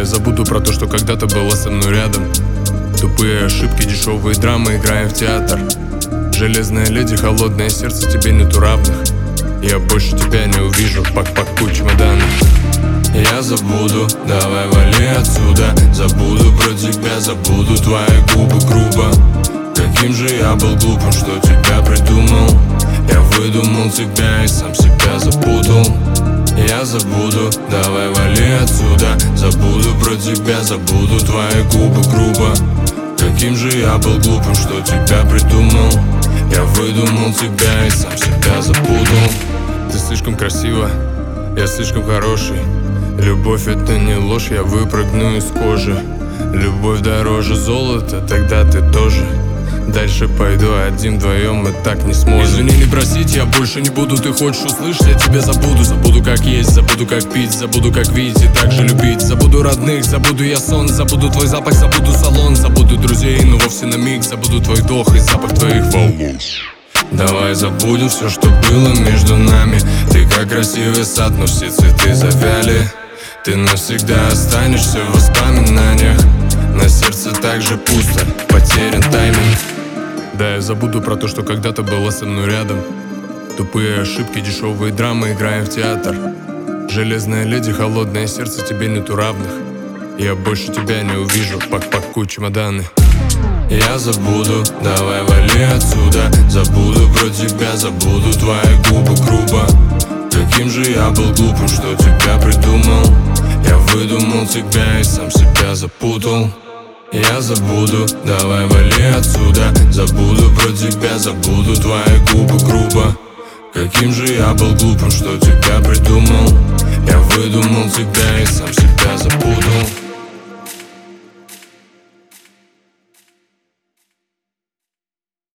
я забуду про то, что когда-то была со мной рядом. Тупые ошибки, дешевые драмы, играем в театр. Железная леди, холодное сердце, тебе нету равных. Я больше тебя не увижу, пак-пакуй чемоданы. Я забуду, давай вали отсюда. Забуду про тебя, забуду твои губы грубо. Каким же я был глупым, что тебя придумал. Я выдумал тебя и сам себя запутал. Я забуду, давай вали отсюда. Забуду про тебя, забуду твои губы грубо. Каким же я был глупым, что тебя придумал. Я выдумал тебя и сам себя запутал. Ты слишком красива, я слишком хороший. Любовь это не ложь, я выпрыгну из кожи. Любовь дороже золота, тогда ты тоже. Дальше пойду один, вдвоем мы так не сможем. Извини, не просить, я больше не буду. Ты хочешь услышать, я тебя забуду. Забуду как есть, забуду как пить, забуду как видеть и так же любить. Забуду родных, забуду я сон, забуду твой запах, забуду салон. Забуду друзей, но вовсе на миг. Забуду твой вдох и запах твоих волос. Давай забудем все, что было между нами. Ты как красивый сад, но все цветы завяли. Ты навсегда останешься в воспоминаниях. На сердце так же пусто, потерян тайминг. Да, я забуду про то, что когда-то была со мной рядом. Тупые ошибки, дешевые драмы, играем в театр. Железная леди, холодное сердце, тебе нету равных. Я больше тебя не увижу, пак-пакуй чемоданы. Я забуду, давай вали отсюда. Забуду про тебя, забуду твои губы грубо. Каким же я был глупым, что тебя придумал. Я выдумал тебя и сам себя запутал. Я забуду, давай вали отсюда. Забуду про тебя, забуду твои губы грубо. Каким же я был глупым, что тебя придумал. Я выдумал тебя и сам себя запутал.